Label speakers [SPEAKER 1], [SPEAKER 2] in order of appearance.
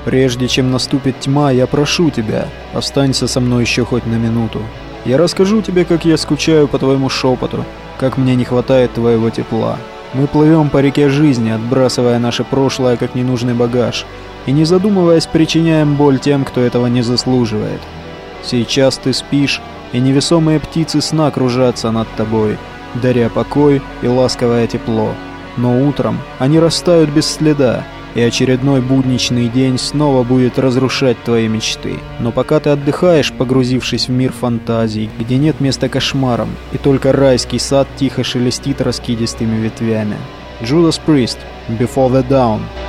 [SPEAKER 1] Прежде чем наступит тьма, я прошу тебя, останься со мной еще хоть на минуту. Я расскажу тебе, как я скучаю по твоему шепоту, как мне не хватает твоего тепла. Мы плывем по реке жизни, отбрасывая наше прошлое как ненужный багаж, и не задумываясь, причиняем боль тем, кто этого не заслуживает. Сейчас ты спишь, и невесомые птицы сна кружатся над тобой, даря покой и ласковое тепло. Но утром они растают без следа, и очередной будничный день снова будет разрушать твои мечты. Но пока ты отдыхаешь, погрузившись в мир фантазий, где нет места кошмарам, и только райский сад тихо шелестит раскидистыми ветвями. Judas Priest, Before the Dawn.